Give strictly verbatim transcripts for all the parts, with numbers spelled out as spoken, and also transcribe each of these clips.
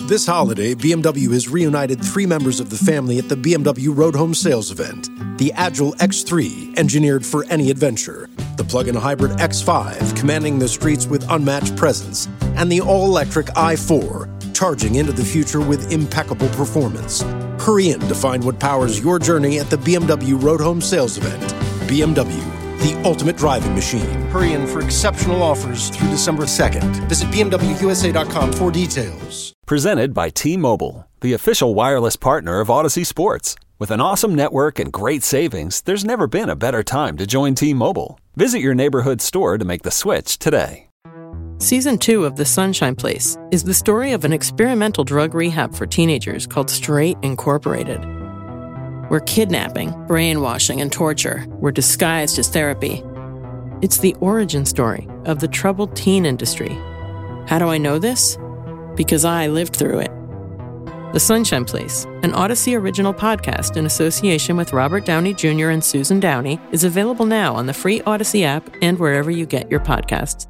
This holiday, B M W has reunited three members of the family at the B M W Road Home Sales event. The Agile X three, engineered for any adventure. The plug-in hybrid X five, commanding the streets with unmatched presence. And the all-electric i four, charging into the future with impeccable performance. Hurry in to find what powers your journey at the B M W Road Home Sales event. B M W, the ultimate driving machine. Hurry in for exceptional offers through December second. Visit B M W U S A dot com for details. Presented by T-Mobile, the official wireless partner of Odyssey Sports. With an awesome network and great savings, there's never been a better time to join T-Mobile. Visit your neighborhood store to make the switch today. Season two of The Sunshine Place is the story of an experimental drug rehab for teenagers called Straight Incorporated, where kidnapping, brainwashing, and torture were disguised as therapy. It's the origin story of the troubled teen industry. How do I know this? Because I lived through it. The Sunshine Place, an Odyssey original podcast in association with Robert Downey Junior and Susan Downey, is available now on the free Odyssey app and wherever you get your podcasts.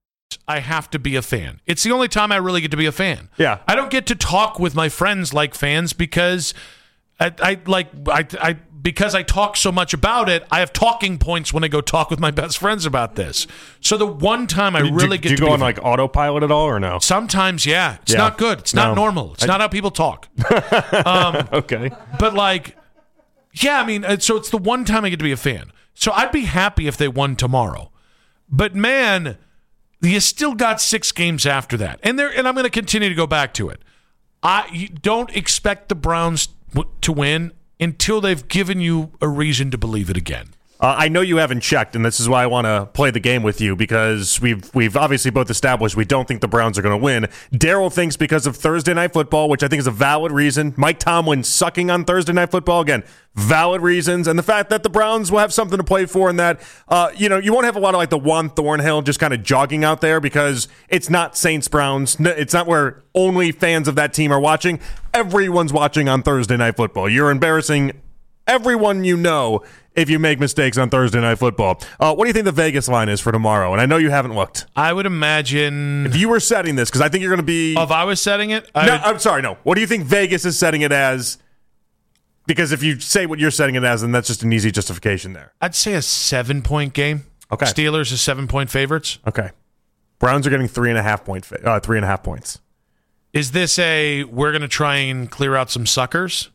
I have to be a fan. It's the only time I really get to be a fan. Yeah. I don't get to talk with my friends like fans because I, I like I, I because I talk so much about it. I have talking points when I go talk with my best friends about this. So the one time I do, really do, get do you to go be on like autopilot at all or no? Sometimes, yeah. It's Yeah. not good. It's No. not normal. It's I- not how people talk. um, Okay. But like, yeah, I mean, uh, so it's the one time I get to be a fan. So I'd be happy if they won tomorrow. But man, you still got six games after that, and there. And I'm going to continue to go back to it. I you don't expect the Browns w- to win until they've given you a reason to believe it again. Uh, I know you haven't checked, and this is why I want to play the game with you, because we've we've obviously both established we don't think the Browns are going to win. Daryl thinks because of Thursday Night Football, which I think is a valid reason. Mike Tomlin sucking on Thursday Night Football, again, valid reasons. And the fact that the Browns will have something to play for, and that, uh, you know, you won't have a lot of like the Juan Thornhill just kind of jogging out there, because it's not Saints-Browns. It's not where only fans of that team are watching. Everyone's watching on Thursday Night Football. You're embarrassing everyone you know if you make mistakes on Thursday Night Football. Uh, what do you think the Vegas line is for tomorrow? And I know you haven't looked. I would imagine If you were setting this, because I think you're going to be... Oh, if I was setting it, I no, would- I'm sorry, no. What do you think Vegas is setting it as? Because if you say what you're setting it as, then that's just an easy justification there. I'd say a seven-point game. Okay. Steelers is seven-point favorites. Okay. Browns are getting three and a half point, fa- uh, three and a half points. Is this a we're going to try and clear out some suckers?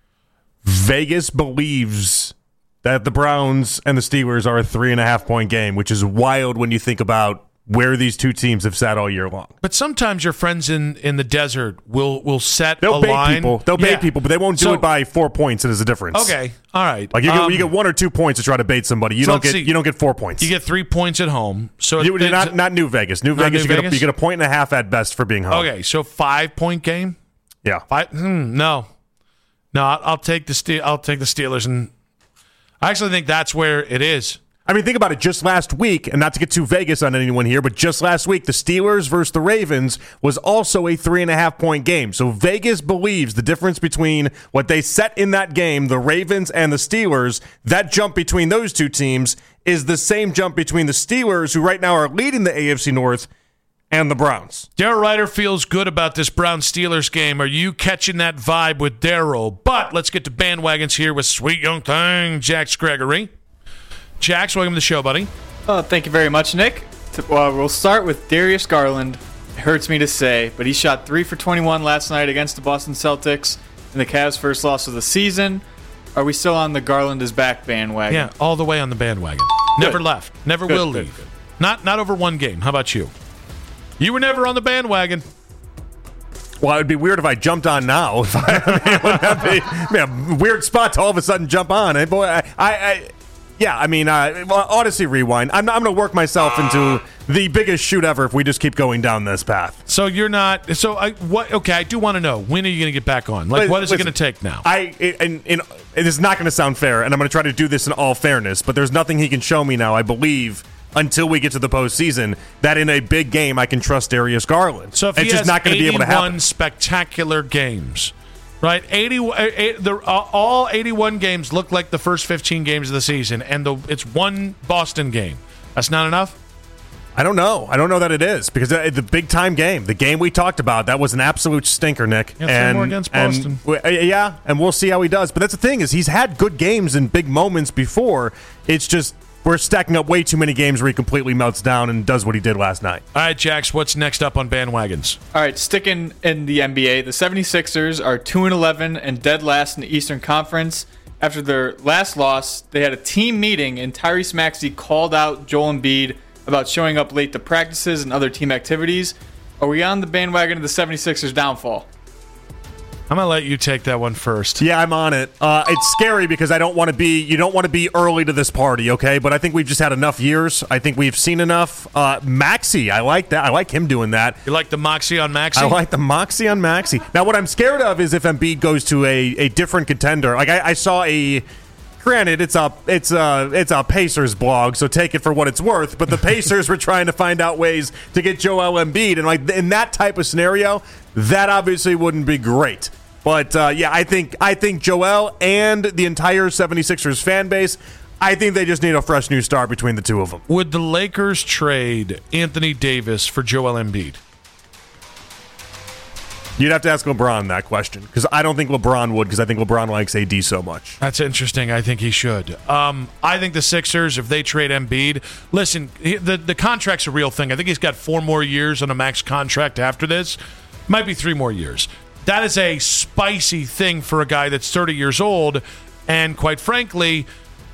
Vegas believes that the Browns and the Steelers are a three and a half point game, which is wild when you think about where these two teams have sat all year long. But sometimes your friends in, in the desert will will set They'll a bait line. people. They'll Yeah. bait people, but they won't do So- it by four points. It is a difference. Okay, all right. Like you get, Um, you get one or two points to try to bait somebody. You so don't let's get see. you don't get four points. You get three points at home. So You- it's- not not New Vegas. New Not Vegas, New you, get a, Vegas? you get a point and a half at best for being home. okay. So five point game. Yeah. Five, hmm, no, no. I'll, I'll take the Ste- I'll take the Steelers, and I actually think that's where it is. I mean, think about it. Just last week, and not to get too Vegas on anyone here, but just last week, the Steelers versus the Ravens was also a three and a half point game. So Vegas believes the difference between what they set in that game, the Ravens and the Steelers, that jump between those two teams is the same jump between the Steelers, who right now are leading the A F C North, and the Browns. Darryl Ryder feels good about this Browns-Steelers game. Are you catching that vibe with Darryl? But let's get to bandwagons here with sweet young thing, Jax Gregory. Jax, welcome to the show, buddy. Oh, thank you very much, Nick. T- Well, we'll start with Darius Garland. It hurts me to say, but he shot three for twenty-one last night against the Boston Celtics in the Cavs' first loss of the season. Are we still on the Garland is back bandwagon? Yeah, all the way on the bandwagon. Never left. Never Good, will good, leave. good. Not not over one game. How about you? You were never on the bandwagon. Well, it would be weird if I jumped on now. If I, I mean, wouldn't that be, be a weird spot to all of a sudden jump on? Hey, boy, I, I, I yeah, I mean, uh, Odyssey Rewind. I'm, I'm going to work myself into the biggest shoot ever if we just keep going down this path. So you're not. So I what? Okay, I do want to know, when are you going to get back on? Like, Listen, what is it going listen, to take now? I and, and it is not going to sound fair, and I'm going to try to do this in all fairness. But there's nothing he can show me now, I believe, until we get to the postseason, that in a big game I can trust Darius Garland. So if it's he just has not going to be able to happen. eighty-one spectacular games, right? eighty, eight, the, uh, all eighty-one games look like the first fifteen games of the season, and the, it's one Boston game. That's not enough? I don't know. I don't know that it is because the big time game, the game we talked about, that was an absolute stinker, Nick. Yeah, and more against Boston. And, yeah, and we'll see how he does. But that's the thing is he's had good games and big moments before. It's just we're stacking up way too many games where he completely melts down and does what he did last night. All right, Jax, what's next up on bandwagons? All right, sticking in the N B A, the seventy-sixers are two and eleven and dead last in the Eastern Conference. After their last loss, they had a team meeting, and Tyrese Maxey called out Joel Embiid about showing up late to practices and other team activities. Are we on the bandwagon of the seventy-sixers downfall? I'm going to let you take that one first. Yeah, I'm on it. Uh, it's scary because I don't want to be, you don't want to be early to this party, okay? But I think we've just had enough years. I think we've seen enough. Uh, Maxey, I like that. I like him doing that. You like the moxie on Maxey? I like the moxie on Maxey. Now, what I'm scared of is if Embiid goes to a, a different contender. Like, I, I saw a... Granted, it's a it's a it's a Pacers blog, so take it for what it's worth. But the Pacers were trying to find out ways to get Joel Embiid, and like in that type of scenario, that obviously wouldn't be great. But uh, yeah, I think I think Joel and the entire seventy-sixers fan base, I think they just need a fresh new start between the two of them. Would the Lakers trade Anthony Davis for Joel Embiid? You'd have to ask LeBron that question because I don't think LeBron would because I think LeBron likes A D so much. That's interesting. I think he should. Um, I think the Sixers, if they trade Embiid, listen, he, the, the contract's a real thing. I think he's got four more years on a max contract after this. Might be three more years. That is a spicy thing for a guy that's thirty years old and, quite frankly,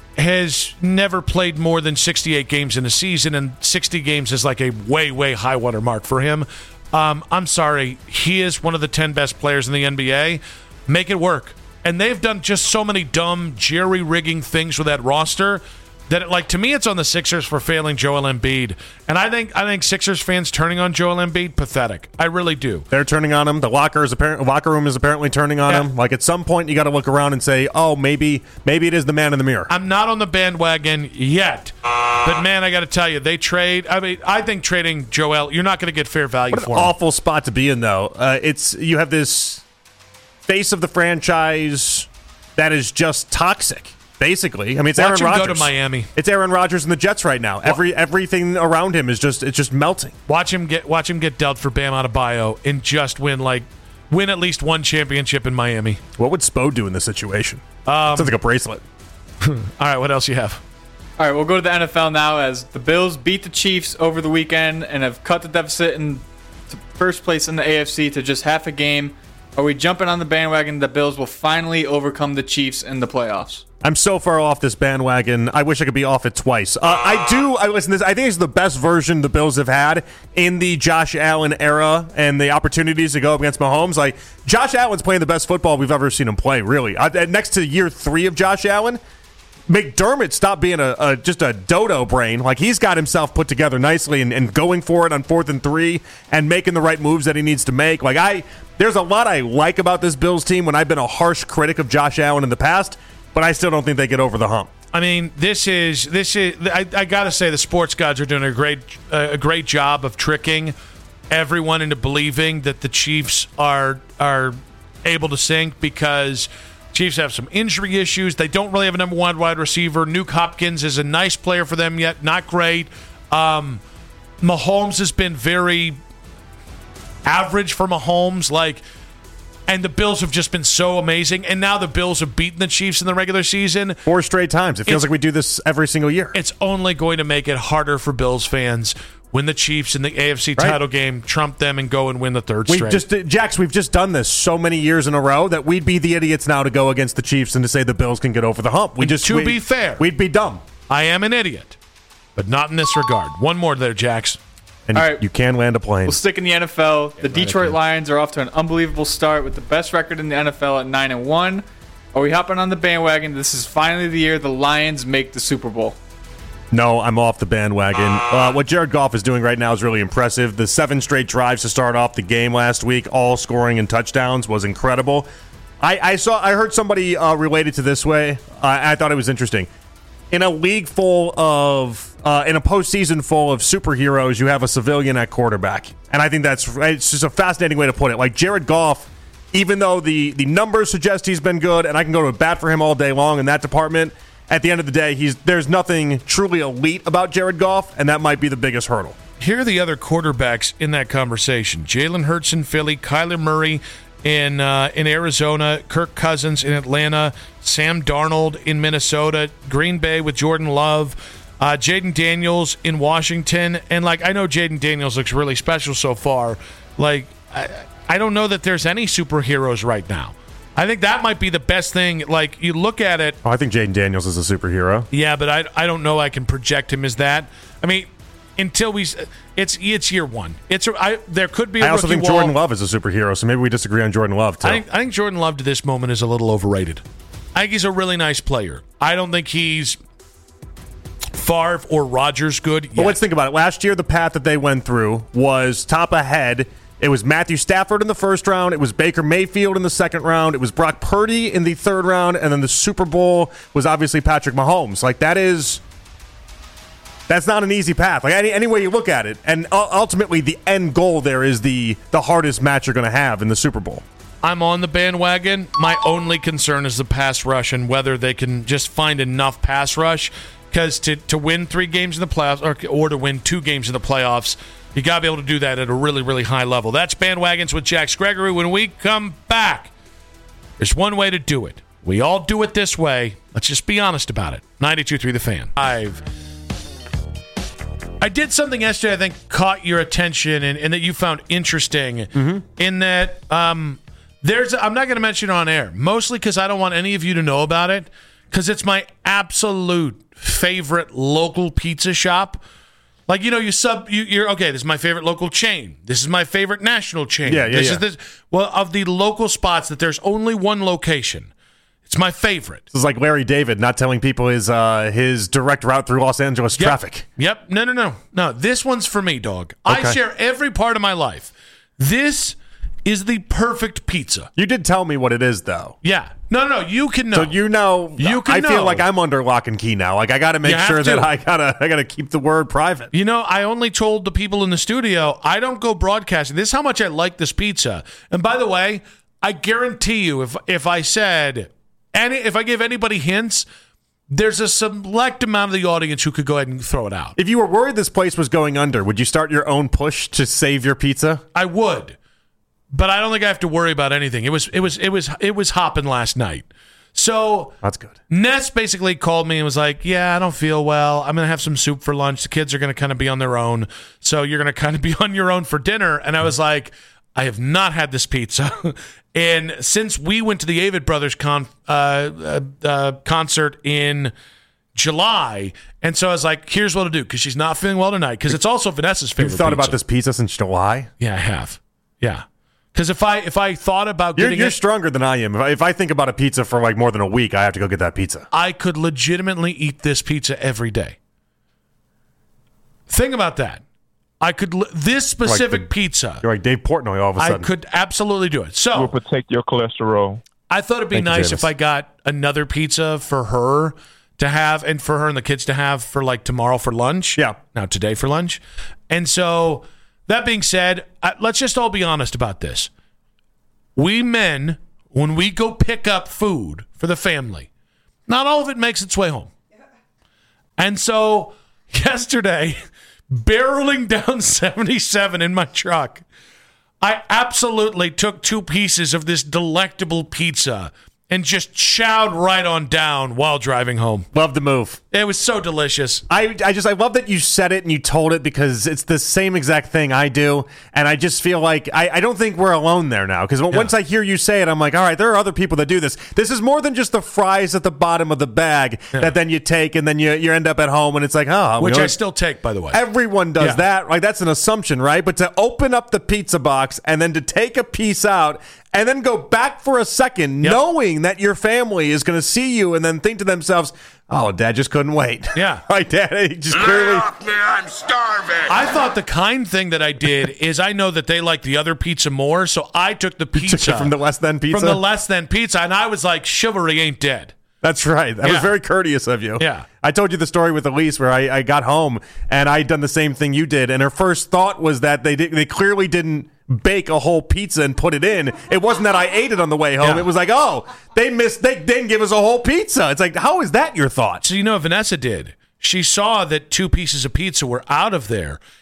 has never played more than sixty-eight games in a season, and sixty games is like a way, way high water mark for him. Um, I'm sorry. He is one of the ten best players in the N B A. Make it work. And they've done just so many dumb jerry-rigging things with that roster that, like, to me, it's on the Sixers for failing Joel Embiid. And I think I think Sixers fans turning on Joel Embiid, pathetic. I really do. They're turning on him. The locker is apparent, locker room is apparently turning on yeah. him. Like, at some point, you got to look around and say, oh, maybe maybe it is the man in the mirror. I'm not on the bandwagon yet. But, man, I got to tell you, they trade. I mean, I think trading Joel, you're not going to get fair value what for an him. Awful spot to be in, though. Uh, it's you have this face of the franchise that is just toxic. Basically, I mean, it's Watch Aaron him Rodgers. go to Miami. It's Aaron Rodgers and the Jets right now. Every everything around him is just it's just melting. Watch him get watch him get dealt for Bam Adebayo and just win like win at least one championship in Miami. What would Spo do in this situation? Um, Sounds like a bracelet. All right, what else you have? All right, we'll go to the N F L now as the Bills beat the Chiefs over the weekend and have cut the deficit in first place in the A F C to just half a game. Are we jumping on the bandwagon that Bills will finally overcome the Chiefs in the playoffs? I'm so far off this bandwagon. I wish I could be off it twice. Uh, I do. I listen. This. I think it's the best version the Bills have had in the Josh Allen era, and the opportunities to go up against Mahomes. Like Josh Allen's playing the best football we've ever seen him play. Really, uh, next to year three of Josh Allen, McDermott stopped being a, a just a dodo brain. Like he's got himself put together nicely and, and going for it on fourth and three and making the right moves that he needs to make. Like I, there's a lot I like about this Bills team when I've been a harsh critic of Josh Allen in the past. But I still don't think they get over the hump. I mean, this is this is. I, I got to say, the sports gods are doing a great uh, a great job of tricking everyone into believing that the Chiefs are are able to sink because Chiefs have some injury issues. They don't really have a number one wide receiver. Nuke Hopkins is a nice player for them yet, not great. Um, Mahomes has been very average for Mahomes, like. And the Bills have just been so amazing. And now the Bills have beaten the Chiefs in the regular season. Four straight times. It feels it's, like we do this every single year. It's only going to make it harder for Bills fans when the Chiefs in the A F C right. title game trump them and go and win the third we've straight. Just, Jax, we've just done this so many years in a row that we'd be the idiots now to go against the Chiefs and to say the Bills can get over the hump. We just To we, be fair. We'd be dumb. I am an idiot. But not in this regard. One more there, Jax. And All you, right. you can land a plane. We'll stick in the N F L. The Detroit Lions are off to an unbelievable start with the best record in the N F L at nine and one. Are we hopping on the bandwagon? This is finally the year the Lions make the Super Bowl. No, I'm off the bandwagon. Uh, what Jared Goff is doing right now is really impressive. The seven straight drives to start off the game last week, all scoring and touchdowns, was incredible. I, I saw. I heard somebody uh, relate it to this way. Uh, I thought it was interesting. In a league full of, uh, in a postseason full of superheroes, you have a civilian at quarterback. And I think that's, it's just a fascinating way to put it. Like Jared Goff, even though the, the numbers suggest he's been good, and I can go to a bat for him all day long in that department, at the end of the day, he's there's nothing truly elite about Jared Goff, and that might be the biggest hurdle. here are the other quarterbacks in that conversation. Jalen Hurts in Philly, Kyler Murray in uh, in Arizona, Kirk Cousins in Atlanta, Sam Darnold in Minnesota, Green Bay with Jordan Love, uh, Jaden Daniels in Washington. And, like, I know Jaden Daniels looks really special so far. Like, I, I don't know that there's any superheroes right now. I think that might be the best thing. Like, you look at it. Oh, I think Jaden Daniels is a superhero. Yeah, but I I don't know I can project him as that. I mean, until we, it's it's year one. It's I, there could be a I also rookie think wall. Jordan Love is a superhero, so maybe we disagree on Jordan Love, too. I think, I think Jordan Love to this moment is a little overrated. I think he's a really nice player. I don't think he's Favre or Rodgers good yet. Well, let's think about it. Last year, the path that they went through was top ahead. It was Matthew Stafford in the first round. It was Baker Mayfield in the second round. It was Brock Purdy in the third round. And then the Super Bowl was obviously Patrick Mahomes. Like, that is... That's not an easy path. Like, any, any way you look at it. And ultimately, the end goal there is the, the hardest match you're going to have in the Super Bowl. I'm on the bandwagon. My only concern is the pass rush and whether they can just find enough pass rush. Because to, to win three games in the playoffs or, or to win two games in the playoffs, you got to be able to do that at a really, really high level. That's Bandwagons with Jax Gregory. When we come back, there's one way to do it. We all do it this way. Let's just be honest about it. ninety-two point three The Fan. I've, I did something yesterday I think caught your attention and, and that you found interesting mm-hmm. in that um, there's I'm not going to mention it on air, mostly because I don't want any of you to know about it because it's my absolute favorite local pizza shop. Like, you know, you sub, you, you're, okay, this is my favorite local chain. This is my favorite national chain. Yeah, yeah, this yeah. Is this, well, of the local spots that there's only one location. It's my favorite. This is like Larry David not telling people his uh, his direct route through Los Angeles Yep. traffic. Yep. No, no, no. No, this one's for me, dog. I Okay. share every part of my life. This is the perfect pizza. You did tell me what it is, though. Yeah. No, no, no. You can know. So you know, You can I know. feel like I'm under lock and key now. Like I got to make You have sure that to. I gotta I gotta keep the word private. You know, I only told the people in the studio, I don't go broadcasting. This is how much I like this pizza. And by the way, I guarantee you, if if I said, any, if I give anybody hints, there's a select amount of the audience who could go ahead and throw it out. If you were worried this place was going under, would you start your own push to save your pizza? I would, but I don't think I have to worry about anything. It was it was it was it was hopping last night. So That's good. Ness basically called me and was like, yeah, I don't feel well. I'm going to have some soup for lunch. The kids are going to kind of be on their own. So you're going to kind of be on your own for dinner. And I was like, I have not had this pizza. And since we went to the Avid Brothers con- uh, uh, uh, concert in July, and so I was like, here's what I'll do, because she's not feeling well tonight, because it's also Vanessa's favorite You've thought pizza. about this pizza since July? Yeah, I have. Yeah. Because if I if I thought about You're, getting you're it, stronger than I am. If I, if I think about a pizza for like more than a week, I have to go get that pizza. I could legitimately eat this pizza every day. Think about that. I could li- this specific the- pizza. You're like Dave Portnoy all of a I sudden. could absolutely do it. will So protect your cholesterol. I thought it'd be Thank you, nice James. if I got another pizza for her to have, and for her and the kids to have for like tomorrow for lunch. Yeah. Now today for lunch. And so that being said, I, let's just all be honest about this. We men, when we go pick up food for the family, not all of it makes its way home. And so yesterday, barreling down seventy-seven in my truck, I absolutely took two pieces of this delectable pizza and just chowed right on down while driving home. Love the move. It was so delicious. I, I just I love that you said it and you told it, because it's the same exact thing I do, and I just feel like I, I don't think we're alone there now, because once I hear you say it, I'm like, all right, there are other people that do this. This is more than just the fries at the bottom of the bag Yeah. that then you take and then you you end up at home and it's like, oh, we Which I only- still take, by the way. Everyone does Yeah. that. Like, that's an assumption, right? But to open up the pizza box and then to take a piece out and then go back for a second, Yep. knowing that your family is going to see you and then think to themselves, oh, Dad just couldn't wait. Yeah. Right, Dad? He just clearly... I'm starving. I thought the kind thing that I did is I know that they like the other pizza more, so I took the pizza Took it from the less than pizza? From the less than pizza, and I was like, chivalry ain't dead. That's right. That Yeah. was very courteous of you. Yeah. I told you the story with Elise where I, I got home and I'd done the same thing you did, and her first thought was that they did, they clearly didn't bake a whole pizza and put it in. It wasn't that I ate it on the way home. Yeah. It was like, oh, they missed. They didn't give us a whole pizza. It's like, how is that your thought? So you know what Vanessa did? She saw that two pieces of pizza were out of there,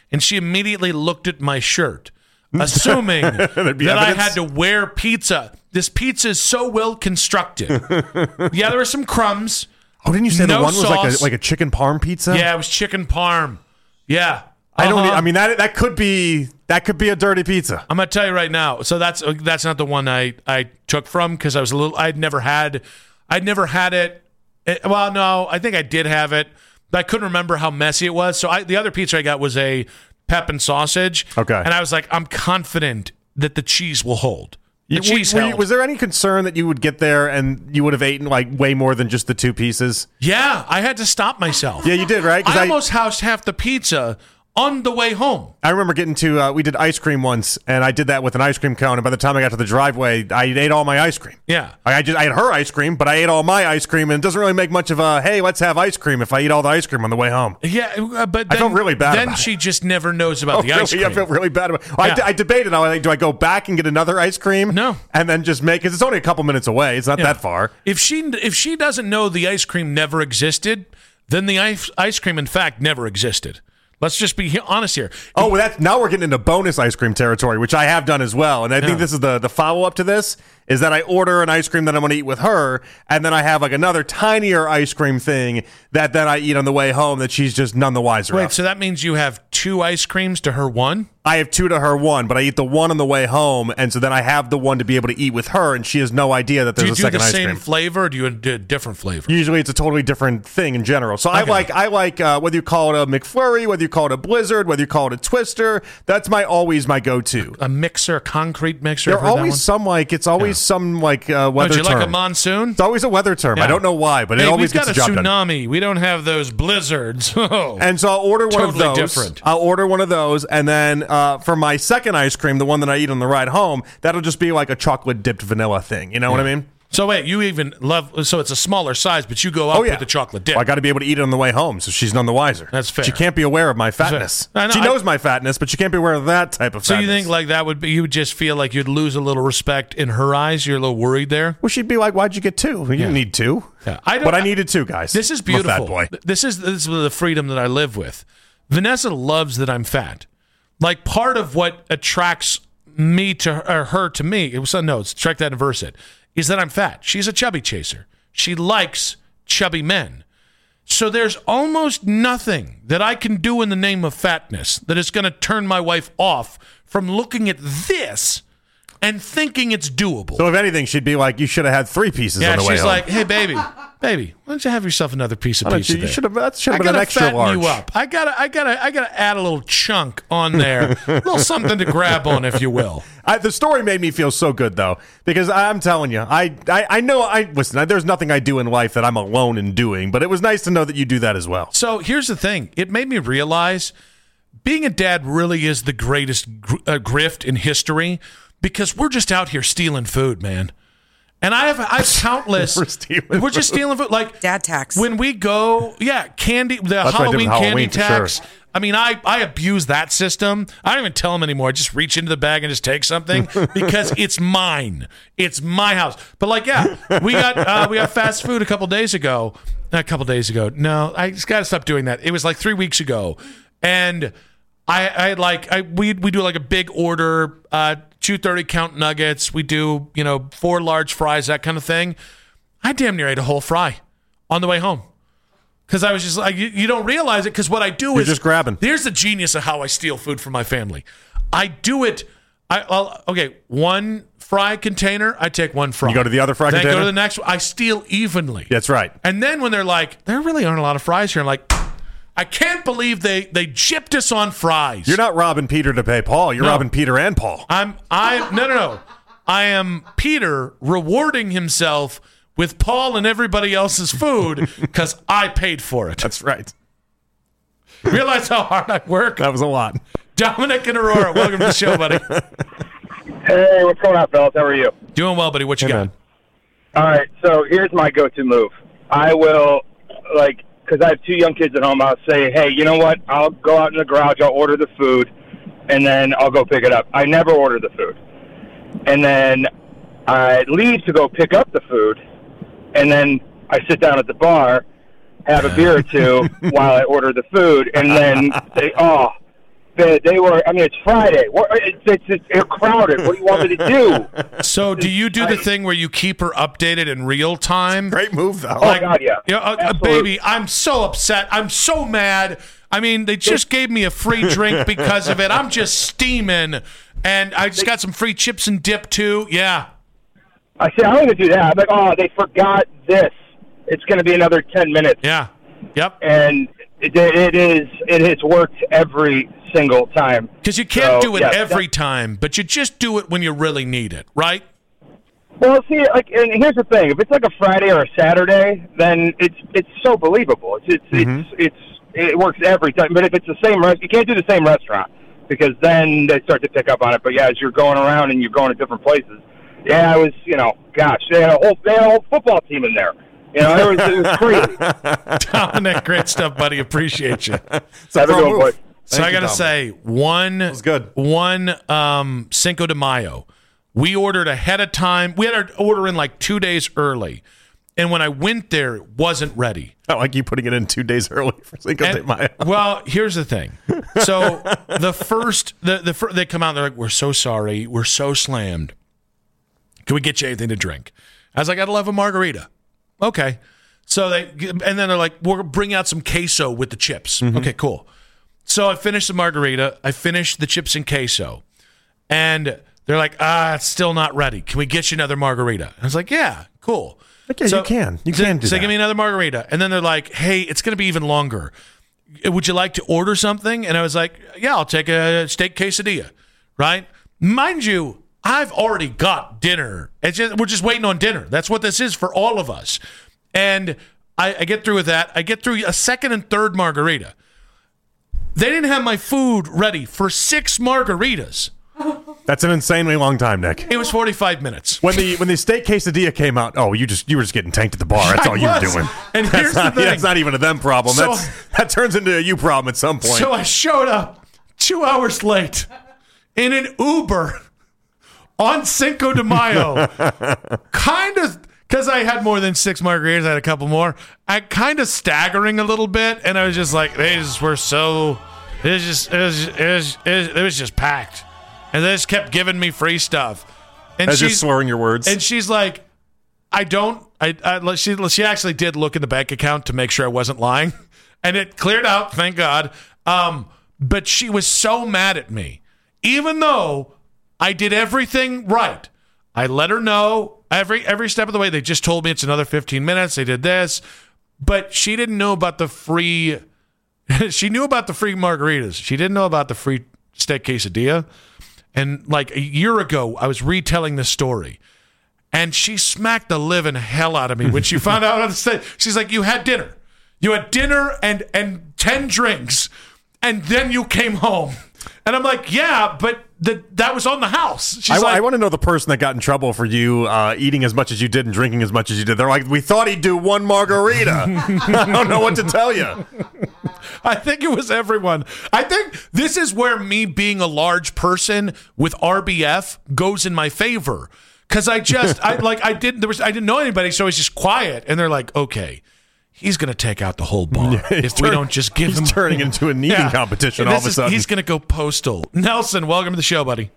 and she immediately looked at my shirt, assuming that evidence? I had to wear pizza. This pizza is so well constructed. Yeah, there were some crumbs. Oh, didn't you say no the one was like a, sauce. like a chicken parm pizza? Yeah, it was chicken parm. Yeah. I don't. Uh-huh. I mean that that could be that could be a dirty pizza. I'm gonna tell you right now. So that's that's not the one I, I took from because I was a little. I'd never had. I'd never had it. it. Well, no, I think I did have it, but I couldn't remember how messy it was. So I, the other pizza I got was a pep and sausage. Okay. And I was like, I'm confident that the cheese will hold. The You- cheese were you- held. was there any concern that you would get there and you would have eaten like way more than just the two pieces? Yeah, I had to stop myself. Yeah, you did, right? 'Cause I I- almost housed half the pizza on the way home. I remember getting to, uh, we did ice cream once, and I did that with an ice cream cone, and by the time I got to the driveway, I ate all my ice cream. Yeah. I, I, just, I had her ice cream, but I ate all my ice cream, and it doesn't really make much of a, hey, let's have ice cream if I eat all the ice cream on the way home. Yeah, uh, but I then, felt really bad Then about she just never knows about Oh, the ice really? cream. I felt really bad about it. I, Yeah. d- I debated, I was like, do I go back and get another ice cream? No. And then just make, because it's only a couple minutes away. It's not Yeah. that far. If she if she doesn't know the ice cream never existed, then the ice ice cream in fact never existed. Let's just be he- honest here. Oh, well, that's, now we're getting into bonus ice cream territory, which I have done as well. And I Yeah. think this is the, the follow-up to this, is that I order an ice cream that I'm going to eat with her, and then I have like another tinier ice cream thing that then I eat on the way home that she's just none the wiser Wait, of. so that means you have two ice creams to her one? I have two to her one, but I eat the one on the way home, and so then I have the one to be able to eat with her, and she has no idea that Do there's you a do second the ice same cream. flavor or do you do a different flavor? Usually, it's a totally different thing in general. So I Okay. like, I like uh, whether you call it a McFlurry, whether you call it a Blizzard, whether you call it a Twister. That's my always my go-to. A mixer, a concrete mixer? There I've are heard that always one. some like it's always some like uh, Oh, weather do you term. like a monsoon? It's always a weather term. I Yeah. don't know why, but Hey, it always we've got gets a the job done. tsunami. We don't have those blizzards. Oh. And so I'll order one Totally of those. different. I'll order one of those, and then uh, for my second ice cream, the one that I eat on the ride home, that'll just be like a chocolate dipped vanilla thing. You know what I mean? So wait, you even love, so it's a smaller size, but you go up Oh yeah, with the chocolate dip. Well, I got to be able to eat it on the way home, so she's none the wiser. That's fair. She can't be aware of my fatness. I know, she I- knows my fatness, but she can't be aware of that type of So fatness. you think like that would be, you would just feel like you'd lose a little respect in her eyes? You're a little worried there? Well, she'd be like, "Why'd you get two? You didn't need two." Yeah. I don't- but I needed two, guys. This is I'm a beautiful. fat boy. This is this is the freedom that I live with. Vanessa loves that I'm fat. Like part of what attracts me to her, or her to me, it was no, it's check that and verse it, is that I'm fat. She's a chubby chaser. She likes chubby men. So there's almost nothing that I can do in the name of fatness that is going to turn my wife off from looking at this and thinking it's doable. So if anything, she'd be like, "You should have had three pieces Yeah, on the way she's home." like, hey, baby, baby, why don't you have yourself another piece of Why don't pizza you- you there? should have- that should have I been an gotta extra fatten large. you up. I gotta, I gotta, I gotta add a little chunk on there, a little something to grab on, if you will. I, the story made me feel so good, though, because I'm telling you, I, I, I know, I listen. I, there's nothing I do in life that I'm alone in doing, but it was nice to know that you do that as well. So here's the thing: it made me realize being a dad really is the greatest gr- uh, grift in history because we're just out here stealing food, man. And I have, I have countless. We're stealing We're just food. stealing food. Like Dad tax. When we go, yeah, candy, the That's what I did with Halloween candy Halloween, for tax. sure. I mean, I, I abuse that system. I don't even tell them anymore. I just reach into the bag and just take something because it's mine. It's my house. But like, yeah, we got uh, we got fast food a couple days ago. A couple days ago. No, I just got to stop doing that. It was like three weeks ago, and I, I had like I we we do like a big order, uh, two thirty count nuggets. We do you know four large fries, that kind of thing. I damn near ate a whole fry on the way home. Because I was just like, you, you don't realize it. Because what I do You're is just grabbing. Here's the genius of how I steal food from my family. I do it. I I'll, okay, one fry container. I take one fry. You go to the other fry then I container? go to the next one. I steal evenly. That's right. And then when they're like, there really aren't a lot of fries here. I'm like, I can't believe they they gypped us on fries. You're not robbing Peter to pay Paul. You're No. robbing Peter and Paul. I'm I no no no. I am Peter rewarding himself with Paul and everybody else's food because I paid for it. That's right. Realize how hard I work? That was a lot. Dominic and Aurora, welcome to the show, buddy. Hey, what's going on, fellas? How are you? Doing well, buddy. What you Hey, got? man. All right, so here's my go-to move. I will, like, because I have two young kids at home, I'll say, hey, you know what? I'll go out in the garage, I'll order the food, and then I'll go pick it up. I never order the food. And then I leave to go pick up the food, and then I sit down at the bar, have a beer or two while I order the food, and then say, oh, They, they were. I mean, it's Friday. It's, it's, it's, it's crowded. What do you want me to do? So, do you do the thing where you keep her updated in real time? Great move, though. Oh, like, God, yeah. You know, uh, baby, I'm so upset. I'm so mad. I mean, they just gave me a free drink because of it. I'm just steaming, and I just got some free chips and dip, too. Yeah. I said, I'm going to do that. I'm like, oh, they forgot this. It's going to be another ten minutes. Yeah. Yep. And it, it is. It has worked every single time. Because you can't so, do it yeah, every that, time, but you just do it when you really need it, right? Well, see, like, and here's the thing: if it's like a Friday or a Saturday, then it's it's so believable. It's it's mm-hmm. it's, it's it works every time. But if it's the same restaurant, you can't do the same restaurant because then they start to pick up on it. But yeah, as you're going around and you're going to different places, yeah, I was, you know, gosh, they had a whole they had a whole football team in there. You know, it was, it was crazy. Dominic, great stuff, buddy. Appreciate you. So, Have a good one. So I got to say, one, that was good. one um, Cinco de Mayo, we ordered ahead of time. We had our order in like two days early. And when I went there, it wasn't ready. I like you putting it in two days early for Cinco and, de Mayo. Well, here's the thing. So the first, the, the fir- they come out, they're like, we're so sorry. We're so slammed. Can we get you anything to drink? I was like, I'd love a margarita. Okay. So they, and then they're like, we'll bring out some queso with the chips. Mm-hmm. Okay, cool. So I finished the margarita. I finished the chips and queso. And they're like, ah, it's still not ready. Can we get you another margarita? I was like, yeah, cool. Okay, so, you can. You so, can do so that. give me another margarita. And then they're like, hey, it's going to be even longer. Would you like to order something? And I was like, yeah, I'll take a steak quesadilla, right? Mind you, I've already got dinner. It's just, we're just waiting on dinner. That's what this is for all of us. And I, I get through with that. I get through a second and third margarita. They didn't have my food ready for six margaritas. That's an insanely long time, Nick. It was forty-five minutes. When the when the steak quesadilla came out, oh, you just you were just getting tanked at the bar. That's I all you were was. doing. And that's here's not, the thing. That's not even a them problem. So, that's, that turns into a you problem at some point. So I showed up two hours late in an Uber on Cinco de Mayo. Kind of, because I had more than six margaritas, I had a couple more. I kind of staggering a little bit, and I was just like, they just were so, it was just, it was, it was, it was, it was just packed. And they just kept giving me free stuff. And As she's you're slurring your words. And she's like, I don't, I, I, she, she actually did look in the bank account to make sure I wasn't lying. And it cleared out, thank God. Um, but she was so mad at me, even though I did everything right. I let her know every every step of the way. They just told me it's another fifteen minutes. They did this. But she didn't know about the free, she knew about the free margaritas. She didn't know about the free steak quesadilla. And like a year ago, I was retelling this story. And she smacked the living hell out of me when she found out on the stage. She's like, you had dinner. You had dinner and, and ten drinks, and then you came home. And I'm like, yeah, but the, that was on the house. She's I, like, I want to know the person that got in trouble for you uh, eating as much as you did and drinking as much as you did. They're like, we thought he'd do one margarita. I don't know what to tell you. I think it was everyone. I think this is where me being a large person with R B F goes in my favor. Because I just, I like, I didn't, there was, I didn't know anybody, so I was just quiet. And they're like, okay, he's going to take out the whole bar if turn, we don't just give he's him. He's turning into an eating yeah. competition all of a sudden. He's going to go postal. Nelson, welcome to the show, buddy.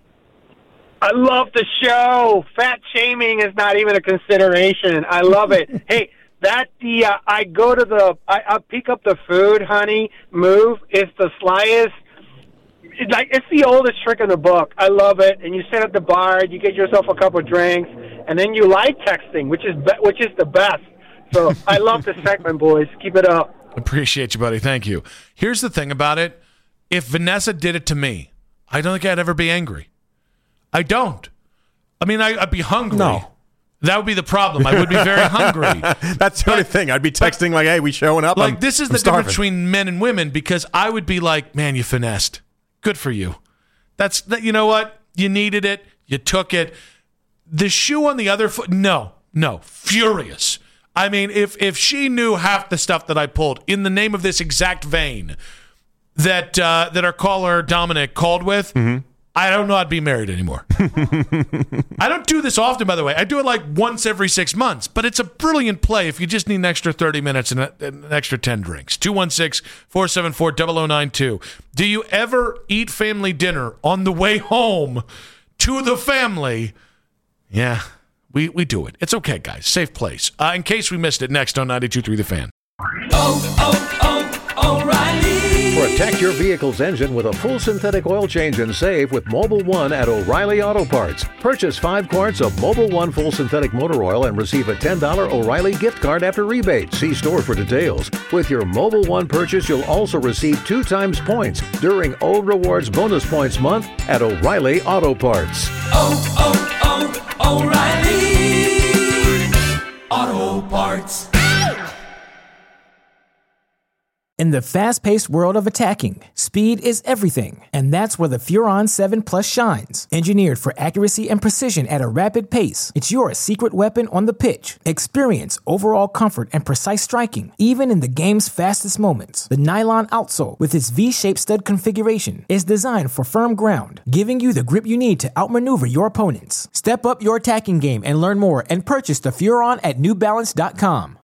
I love the show. Fat shaming is not even a consideration. I love it. Hey, that the uh, I go to the, I, I pick up the food, honey, move. It's the slyest. It's like it's the oldest trick in the book. I love it. And you sit at the bar, you get yourself a couple of drinks, and then you live texting, which is be- which is the best. So I love this segment, boys. Keep it up. Appreciate you, buddy. Thank you. Here's the thing about it. If Vanessa did it to me, I don't think I'd ever be angry. I don't. I mean, I, I'd be hungry. No. That would be the problem. I would be very hungry. That's the only thing. I'd be texting like, hey, we showing up? Like, I'm, this is I'm the starving. difference between men and women, because I would be like, man, you finessed. Good for you. That's that. You know what? You needed it. You took it. The shoe on the other foot, no, no, furious. I mean, if if she knew half the stuff that I pulled in the name of this exact vein that uh, that our caller Dominic called with, mm-hmm. I don't know I'd be married anymore. I don't do this often, by the way. I do it like once every six months, but it's a brilliant play if you just need an extra thirty minutes and a, an extra ten drinks. two one six, four seven four, zero zero nine two. Do you ever eat family dinner on the way home to the family? Yeah, we, we do it. It's okay, guys. Safe place. Uh, in case we missed it, next on ninety-two point three The Fan. Oh, oh, oh, O'Reilly. Protect your vehicle's engine with a full synthetic oil change and save with Mobil one at O'Reilly Auto Parts. Purchase five quarts of Mobil one full synthetic motor oil and receive a ten dollars O'Reilly gift card after rebate. See store for details. With your Mobil one purchase, you'll also receive two times points during O Rewards Bonus Points Month at O'Reilly Auto Parts. Oh, oh, oh, O'Reilly Auto Parts. In the fast-paced world of attacking, speed is everything, and that's where the Furon seven Plus shines. Engineered for accuracy and precision at a rapid pace, it's your secret weapon on the pitch. Experience overall comfort and precise striking, even in the game's fastest moments. The nylon outsole, with its V-shaped stud configuration, is designed for firm ground, giving you the grip you need to outmaneuver your opponents. Step up your attacking game and learn more and purchase the Furon at New Balance dot com.